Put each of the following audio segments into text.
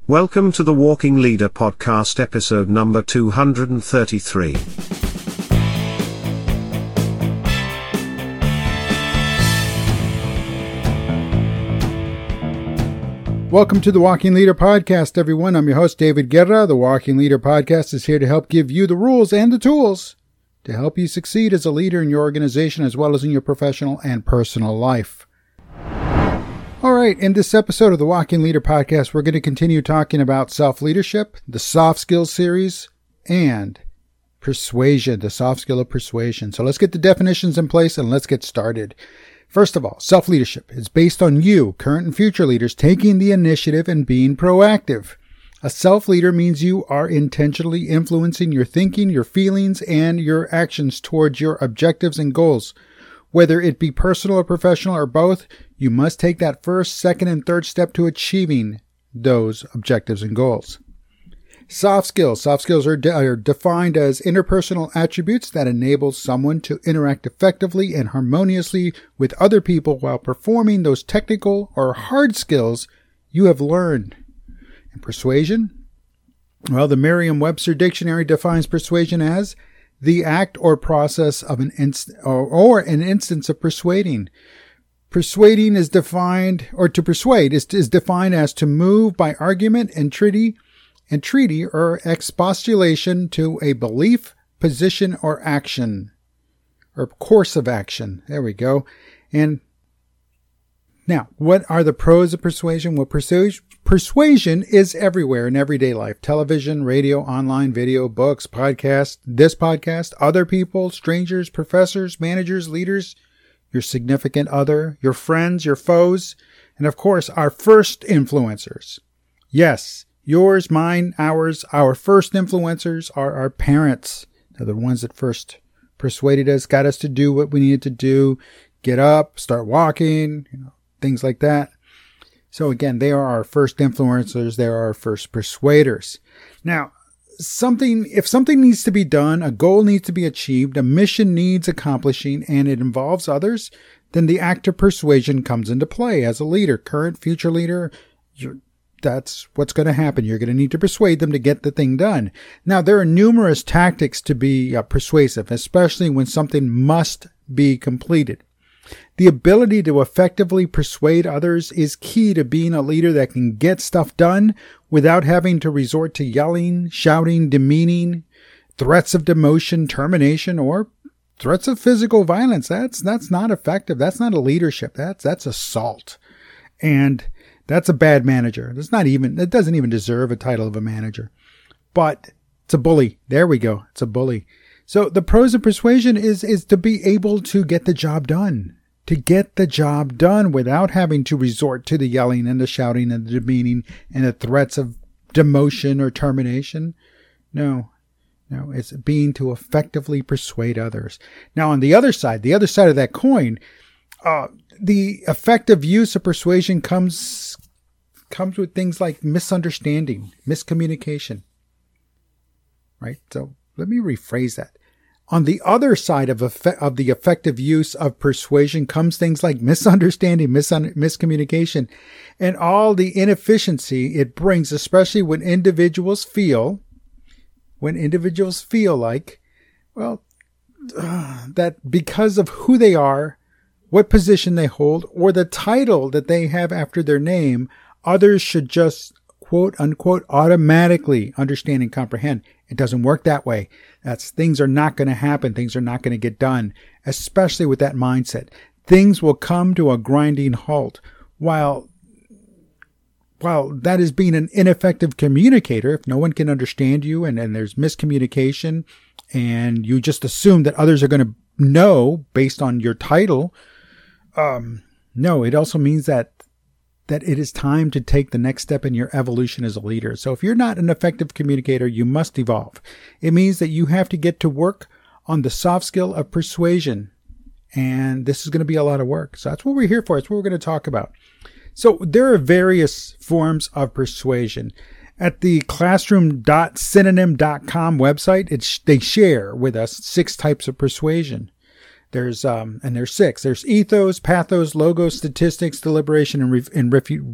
Welcome to the Walking Leader Podcast, episode number 233. Welcome to the Walking Leader Podcast, everyone. I'm your host, David Guerra. The Walking Leader Podcast is here to help give you the rules and the tools to help you succeed as a leader in your organization as well as in your professional and personal life. All right, in this episode of the Walking Leader Podcast, we're going to continue talking about self-leadership, the soft skills series, and persuasion, the soft skill of persuasion. So let's get the definitions in place and let's get started. First of all, self-leadership is based on you, current and future leaders, taking the initiative and being proactive. A self-leader means you are intentionally influencing your thinking, your feelings, and your actions towards your objectives and goals. Whether it be personal or professional or both, you must take that first, second, and third step to achieving those objectives and goals. Soft skills. Soft skills are defined as interpersonal attributes that enable someone to interact effectively and harmoniously with other people while performing those technical or hard skills you have learned. And persuasion? Well, the Merriam-Webster Dictionary defines persuasion as the act or process of an instance of persuading. Persuading is defined, or to persuade is defined as to move by argument, entreaty or expostulation to a belief, position, or action, or course of action. There we go. And now, what are the pros of persuasion? Well, persuasion is everywhere in everyday life. Television, radio, online, video, books, podcasts, this podcast, other people, strangers, professors, managers, leaders, your significant other, your friends, your foes, and of course, our first influencers. Yes, yours, mine, ours, our first influencers are our parents. They're the ones that first persuaded us, got us to do what we needed to do, get up, start walking, things like that. So again, they are our first influencers. They are our first persuaders. Now, if something needs to be done, a goal needs to be achieved, a mission needs accomplishing, and it involves others, then the act of persuasion comes into play. As a leader, current, future leader, that's what's going to happen. You're going to need to persuade them to get the thing done. Now, there are numerous tactics to be persuasive, especially when something must be completed. The ability to effectively persuade others is key to being a leader that can get stuff done without having to resort to yelling, shouting, demeaning, threats of demotion, termination, or threats of physical violence. That's not effective. That's not a leadership. That's assault. And that's a bad manager. It doesn't even deserve a title of a manager. But it's a bully. There we go. It's a bully. So the pros of persuasion is to be able to get the job done. To get the job done without having to resort to the yelling and the shouting and the demeaning and the threats of demotion or termination. No, it's being to effectively persuade others. Now, on the other side of that coin, the effective use of persuasion comes with things like misunderstanding, miscommunication. Right? So let me rephrase that. On the other side of the effective use of persuasion comes things like misunderstanding, miscommunication, and all the inefficiency it brings, especially when individuals feel like, that because of who they are, what position they hold, or the title that they have after their name, others should just, quote unquote, automatically understand and comprehend. It doesn't work that way. Things are not going to happen. Things are not going to get done, especially with that mindset. Things will come to a grinding halt. While that is being an ineffective communicator, if no one can understand you and there's miscommunication and you just assume that others are going to know based on your title, no, it also means that it is time to take the next step in your evolution as a leader. So if you're not an effective communicator, you must evolve. It means that you have to get to work on the soft skill of persuasion. And this is going to be a lot of work. So that's what we're here for. It's what we're going to talk about. So there are various forms of persuasion. At the classroom.synonym.com website, they share with us 6 types of persuasion. There's 6. There's ethos, pathos, logos, statistics, deliberation, and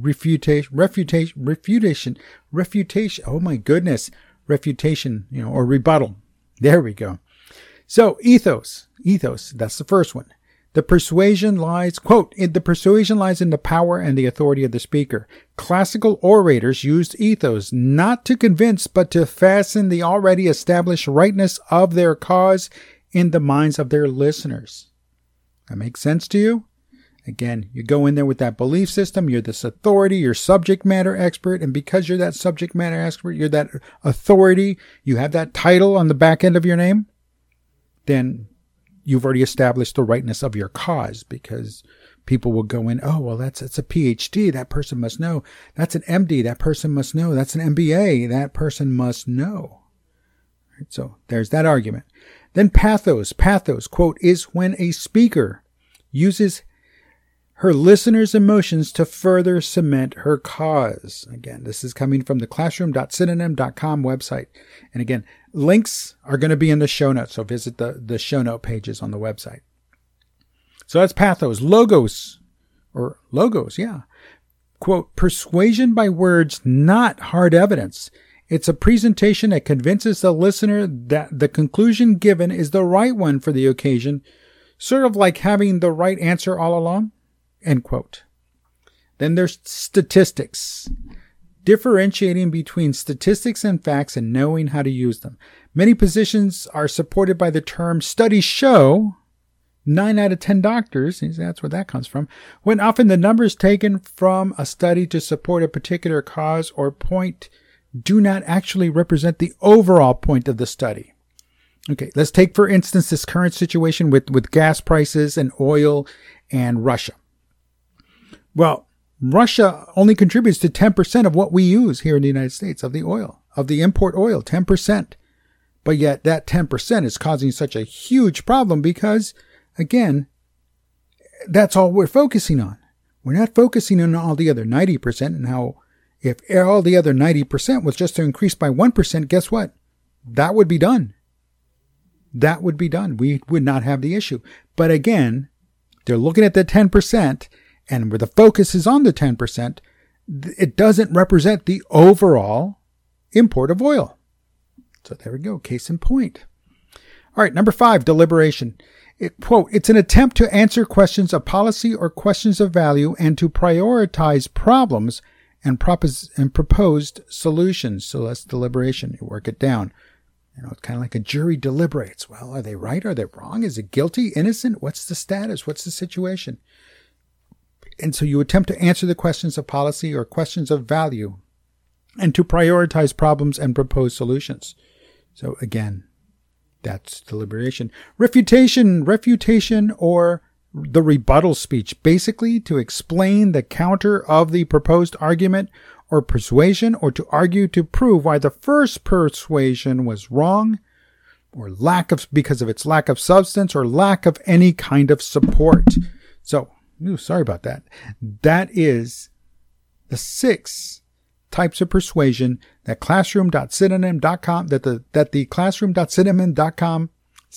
refutation. Oh my goodness. Refutation, or rebuttal. There we go. So ethos, that's the first one. The persuasion lies, quote, the persuasion lies in the power and the authority of the speaker. Classical orators used ethos not to convince, but to fasten the already established rightness of their cause in the minds of their listeners. That makes sense to you? Again, you go in there with that belief system, you're this authority, you're subject matter expert, and because you're that subject matter expert, you're that authority, you have that title on the back end of your name, then you've already established the rightness of your cause, because people will go in, oh, well, that's a PhD, that person must know. That's an MD, that person must know. That's an MBA, that person must know. Right, so there's that argument. Then pathos, quote, is when a speaker uses her listeners' emotions to further cement her cause. Again, this is coming from the classroom.synonym.com website. And again, links are going to be in the show notes, so visit the show note pages on the website. So that's pathos. Logos, yeah. Quote, persuasion by words, not hard evidence. It's a presentation that convinces the listener that the conclusion given is the right one for the occasion, sort of like having the right answer all along. End quote. Then there's statistics. Differentiating between statistics and facts and knowing how to use them. Many positions are supported by the term studies show. 9 out of 10 doctors, that's where that comes from, when often the numbers taken from a study to support a particular cause or point do not actually represent the overall point of the study. Okay, let's take, for instance, this current situation with gas prices and oil and Russia. Well, Russia only contributes to 10% of what we use here in the United States of the oil, of the import oil, 10%. But yet that 10% is causing such a huge problem because, again, that's all we're focusing on. We're not focusing on all the other 90% and how if all the other 90% was just to increase by 1%, guess what? That would be done. That would be done. We would not have the issue. But again, they're looking at the 10%, and where the focus is on the 10%, it doesn't represent the overall import of oil. So there we go. Case in point. All right. Number 5, deliberation. Quote, it's an attempt to answer questions of policy or questions of value and to prioritize problems and proposed solutions. So that's deliberation. You work it down. It's kind of like a jury deliberates. Well, are they right? Are they wrong? Is it guilty? Innocent? What's the status? What's the situation? And so you attempt to answer the questions of policy or questions of value and to prioritize problems and propose solutions. So again, that's deliberation. Refutation or the rebuttal speech, basically to explain the counter of the proposed argument or persuasion, or to argue to prove why the first persuasion was wrong, or because of its lack of substance or lack of any kind of support. So, sorry about that. That is the 6 types of persuasion that classroom.synonym.com, that the classroom.synonym.com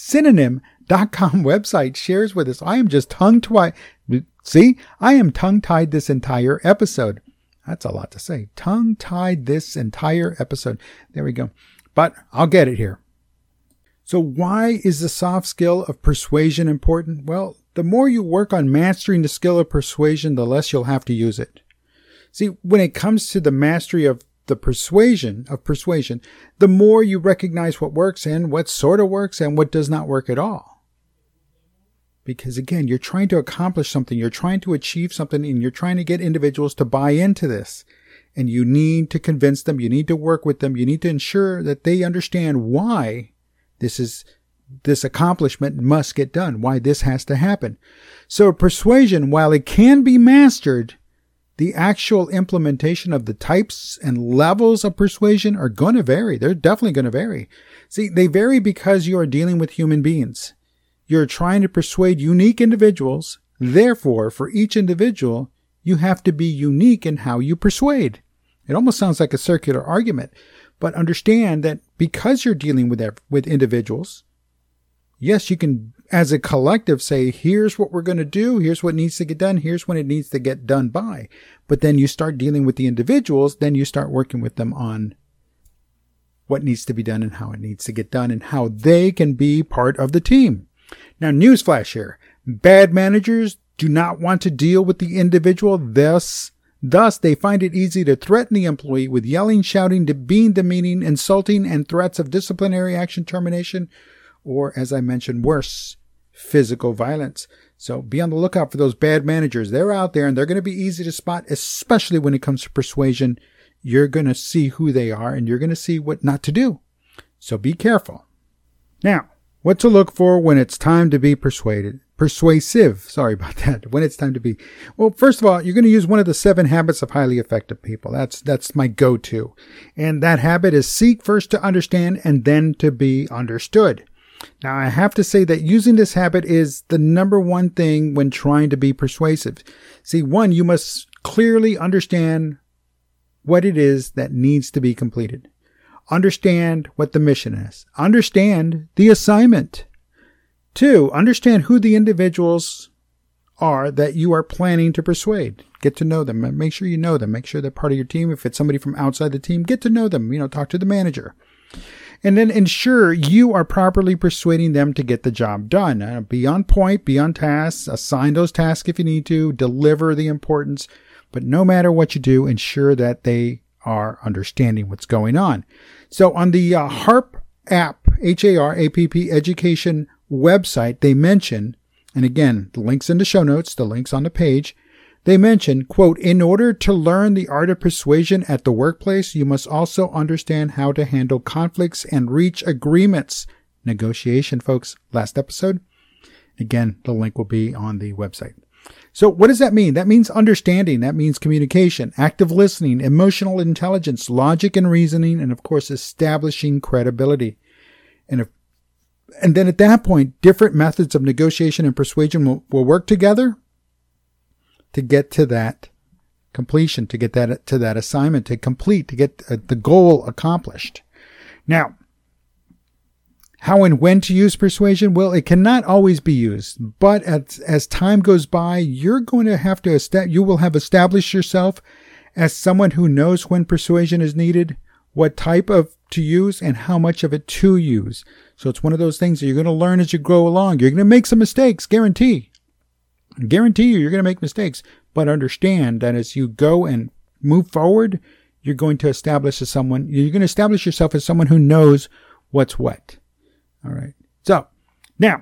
website shares with us. I am just tongue-tied. See, I am tongue-tied this entire episode. That's a lot to say. Tongue-tied this entire episode. There we go. But I'll get it here. So why is the soft skill of persuasion important? Well, the more you work on mastering the skill of persuasion, the less you'll have to use it. See, when it comes to the mastery of the persuasion, the more you recognize what works and what sort of works and what does not work at all. Because again, you're trying to accomplish something, you're trying to achieve something, and you're trying to get individuals to buy into this. And you need to convince them, you need to work with them, you need to ensure that they understand why this accomplishment must get done, why this has to happen. So persuasion, while it can be mastered, the actual implementation of the types and levels of persuasion are going to vary. They're definitely going to vary. See, they vary because you are dealing with human beings. You're trying to persuade unique individuals. Therefore, for each individual, you have to be unique in how you persuade. It almost sounds like a circular argument, but understand that because you're dealing with individuals, yes, you can as a collective say, here's what we're going to do. Here's what needs to get done. Here's when it needs to get done by. But then you start dealing with the individuals. Then you start working with them on what needs to be done and how it needs to get done and how they can be part of the team. Now, newsflash here. Bad managers do not want to deal with the individual. Thus, they find it easy to threaten the employee with yelling, shouting, being demeaning, insulting, and threats of disciplinary action, termination, or, as I mentioned, worse, physical violence. So be on the lookout for those bad managers. They're out there, and they're going to be easy to spot, especially when it comes to persuasion. You're going to see who they are, and you're going to see what not to do. So be careful. Now, what to look for when it's time to be persuasive. Sorry about that. When it's time to be. Well, first of all, you're going to use one of the 7 habits of highly effective people. That's my go-to. And that habit is seek first to understand and then to be understood. Now, I have to say that using this habit is the number one thing when trying to be persuasive. See, one, you must clearly understand what it is that needs to be completed. Understand what the mission is. Understand the assignment. 2, understand who the individuals are that you are planning to persuade. Get to know them. Make sure you know them. Make sure they're part of your team. If it's somebody from outside the team, get to know them. Talk to the manager. And then ensure you are properly persuading them to get the job done. Be on point, be on task, assign those tasks if you need to, deliver the importance. But no matter what you do, ensure that they are understanding what's going on. So on the HARP app, H-A-R-A-P-P education website, they mention, and again, the link's in the show notes, the link's on the page, they mention, quote, in order to learn the art of persuasion at the workplace, you must also understand how to handle conflicts and reach agreements. Negotiation, folks. Last episode. Again, the link will be on the website. So what does that mean? That means understanding. That means communication, active listening, emotional intelligence, logic and reasoning, and of course, establishing credibility. And then at that point, different methods of negotiation and persuasion will work together to get to that completion, to get that to that assignment, to complete, to get the goal accomplished. Now, how and when to use persuasion? Well, it cannot always be used, but as time goes by, you're going to have to you will have established yourself as someone who knows when persuasion is needed, what type of to use, and how much of it to use. So it's one of those things that you're going to learn as you go along. You're going to make some mistakes, guarantee you're going to make mistakes, but understand that as you go and move forward, you're going to establish yourself as someone who knows what's what. All right. So now,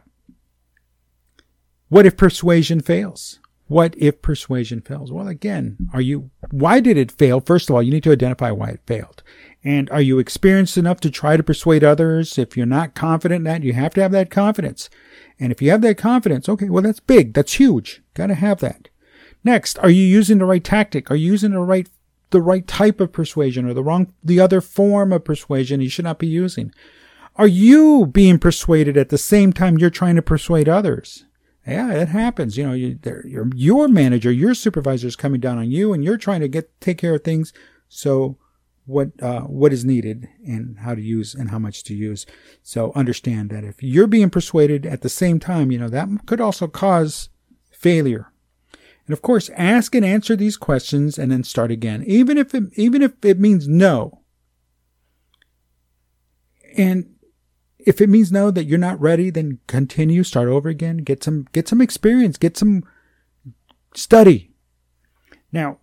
what if persuasion fails? What if persuasion fails? Well, again, why did it fail? First of all, you need to identify why it failed. And are you experienced enough to try to persuade others? If you're not confident in that, you have to have that confidence. And if you have that confidence, okay, well, that's big. That's huge. Got to have that. Next, are you using the right tactic? Are you using the right type of persuasion or the other form of persuasion you should not be using? Are you being persuaded at the same time you're trying to persuade others? Yeah, it happens. Your manager, your supervisor is coming down on you, and you're trying to take care of things. So, what is needed and how to use and how much to use. So understand that if you're being persuaded at the same time, that could also cause failure. And of course, ask and answer these questions and then start again, even if it means no. And if it means no, that you're not ready, then continue, start over again, get some experience, get some study. Now,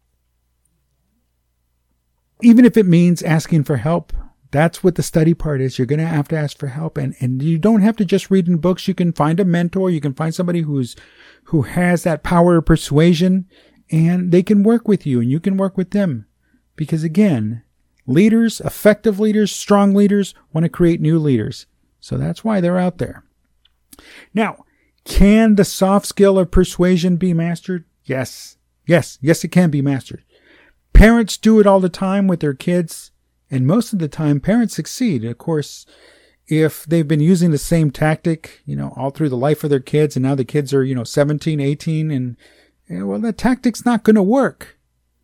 even if it means asking for help, that's what the study part is. You're going to have to ask for help, and you don't have to just read in books. You can find a mentor. You can find somebody who has that power of persuasion, and they can work with you, and you can work with them. Because again, leaders, effective leaders, strong leaders want to create new leaders. So that's why they're out there. Now, can the soft skill of persuasion be mastered? Yes, it can be mastered. Parents do it all the time with their kids, and most of the time parents succeed. Of course, if they've been using the same tactic, all through the life of their kids, and now the kids are, 17, 18, and well, that tactic's not going to work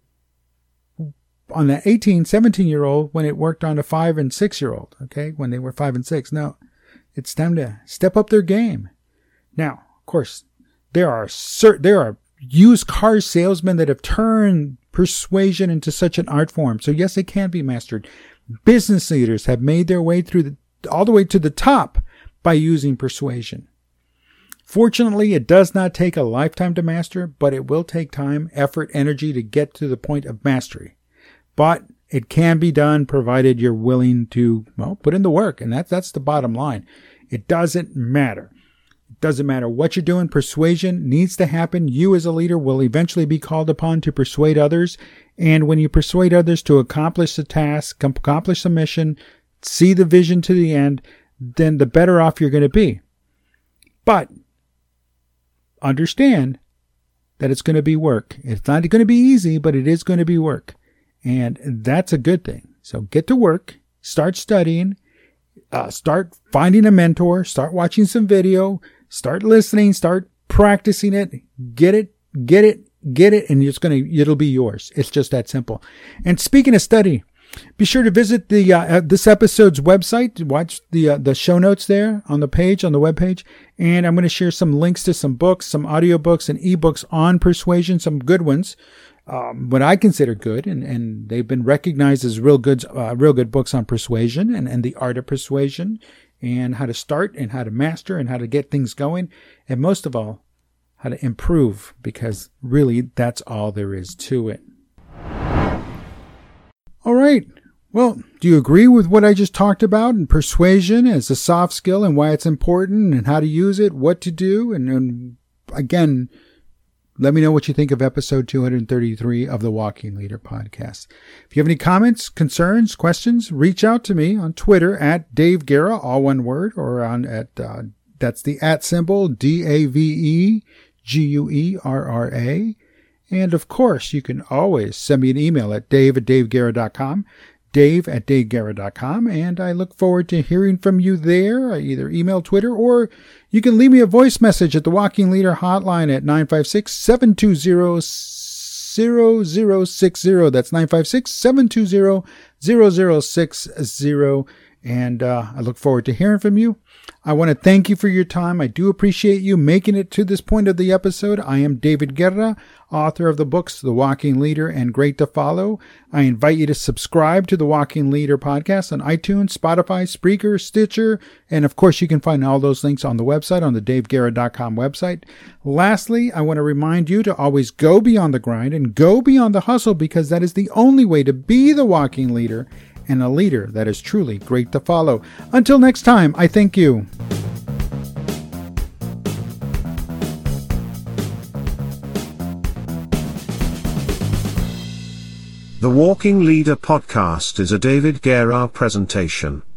on that 18, 17-year-old when it worked on a 5 and 6-year-old, okay, when they were 5 and 6. No, it's time to step up their game. Now, of course, there are used car salesmen that have turned persuasion into such an art form. So yes, it can be mastered. Business leaders have made their way all the way to the top by using persuasion. Fortunately, it does not take a lifetime to master, but it will take time, effort, energy to get to the point of mastery. But it can be done provided you're willing to, put in the work. And that's the bottom line. It doesn't matter. It doesn't matter what you're doing. Persuasion needs to happen. You as a leader will eventually be called upon to persuade others. And when you persuade others to accomplish the task, accomplish the mission, see the vision to the end, then the better off you're going to be. But understand that it's going to be work. It's not going to be easy, but it is going to be work. And that's a good thing. So get to work, start studying, start finding a mentor, start watching some video, start listening, start practicing it, get it, and it'll be yours. It's just that simple. And speaking of study, be sure to visit this episode's website. Watch the show notes there on the webpage. And I'm going to share some links to some books, some audiobooks and ebooks on persuasion, some good ones. What I consider good, and they've been recognized as real good books on persuasion and the art of persuasion, and how to start and how to master and how to get things going, and most of all, how to improve, because really that's all there is to it. All right. Well, do you agree with what I just talked about and persuasion as a soft skill and why it's important and how to use it, what to do? And again, let me know what you think of episode 233 of the Walking Leader podcast. If you have any comments, concerns, questions, reach out to me on Twitter at Dave Guerra, all one word, or that's the @ symbol, DAVEGUERRA. And of course, you can always send me an email at dave@daveguerra.com, dave@daveguerra.com, and I look forward to hearing from you there, either email, Twitter, or you can leave me a voice message at the Walking Leader hotline at 956-720-0060. That's 956-720-0060. And I look forward to hearing from you. I want to thank you for your time. I do appreciate you making it to this point of the episode. I am David Guerra, author of the books The Walking Leader and Great to Follow. I invite you to subscribe to the Walking Leader podcast on iTunes, Spotify, Spreaker, Stitcher, and of course you can find all those links on the website, on the daveguerra.com website. Lastly, I want to remind you to always go beyond the grind and go beyond the hustle, because that is the only way to be the walking leader and a leader that is truly great to follow. Until next time, I thank you. The Walking Leader podcast is a David Guerra presentation.